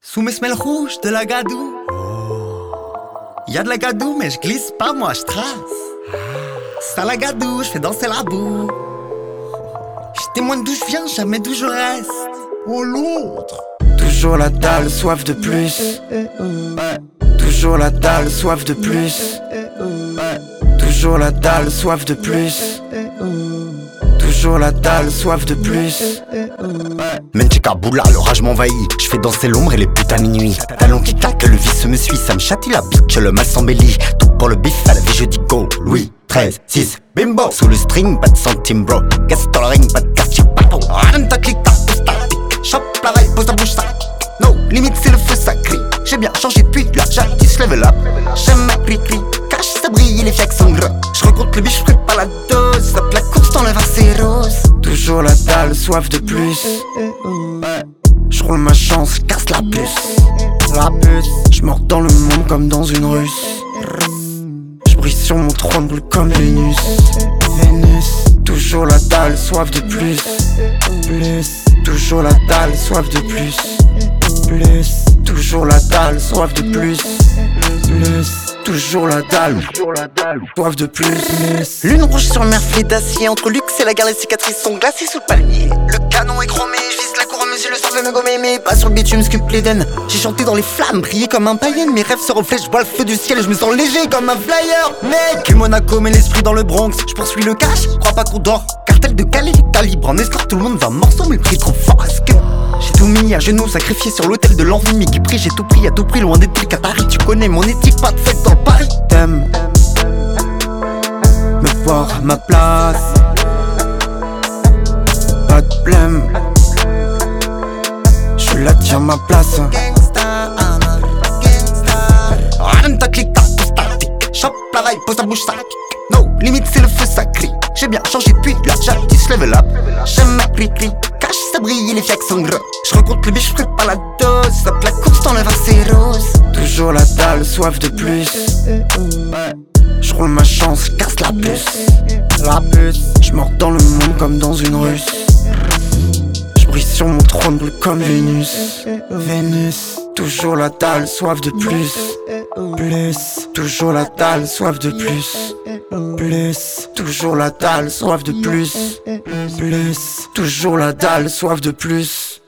Sous mes semelles rouges de la gadoue. Y'a de la gadoue mais je glisse pas, moi je trace. C'est à la gadoue, je fais danser la boue. Je témoigne d'où je viens, jamais d'où je reste. Oh l'autre. Toujours la dalle, soif de plus. Toujours la dalle, soif de plus. Toujours la dalle, soif de plus. Toujours la dalle, soif de plus. Menchika boula, l'orage m'envahit. Je fais danser l'ombre et les putes à minuit. Talon qui claque, le vice me suit. Ça me chatouille la bitch, le mal s'embellit. Tout pour le bif, à la vie je dis go. Louis, 13, 6, bimbo. Sous le string, pas de centime bro. Casse dans le ring, pas de quartier, pato. Rien ta clic, ta statique. Chope la raille, pose ta bouche, ça. No, limite c'est le feu sacré. J'ai bien changé depuis la jadis level up. J'aime ma cri-cri, cache ça brille, les fiacs sont gras. J'rencontre le biche, j'fais pas la dose. Tape la course dans le vin, c'est rose. Toujours la dalle, soif de plus. J'roule ma chance, casse la puce. La puce, j'mors dans le monde comme dans une russe. J'brille sur mon trône, brûle comme Vénus. Vénus, toujours la dalle, soif de plus. Plus, toujours la dalle, soif de plus. Plus, toujours la dalle, soif de plus. Plus, toujours la dalle, soif de plus. Lune rouge sur mer, filet d'acier. Entre luxe et la guerre, les cicatrices sont glacées sous le palmier. Le canon est chromé, je vise la couronne, monsieur le sang veut me gommer. Mais pas sur le bitume, sculpte l'Éden. J'ai chanté dans les flammes, brillé comme un païen. Mes rêves se reflètent, je vois le feu du ciel et je me sens léger comme un flyer. Mec, Monaco met l'esprit dans le Bronx. Je poursuis le cash, crois pas qu'on dort. Cartel de Calais, calibre en esclave, tout le monde va morceau, mais le prix trop fort. Est-ce que j'ai tout mis à genoux, sacrifié sur l'autel de l'envie, mais qui prie, j'ai tout pris à tout prix, loin des trucs Qatari. Tu connais mon éthique, pas de fête dans le Paris. T'aimes me voir à ma place. Pas de blême, je la tiens ma place. Rien ta clic, ta statique. Chope la raille, pose ta bouche, ça. No, limite c'est le feu sacré. J'ai bien changé depuis la jadis level up. J'aime ma cri-cri, cache ça brille, les fiacs sont gras. J'rencontre le biche, j'fais pas la dose. Tape la course dans le vin, c'est rose. Toujours la dalle, soif de plus. J'roule ma chance, casse la puce. La puce, j'mors dans le monde comme dans une russe. J'brille sur mon trône, brûle comme Vénus. Vénus, toujours la dalle, soif de plus. Plus, toujours la dalle, soif de plus. Plus, toujours la dalle, soif de plus. Plus, toujours la dalle, soif de plus.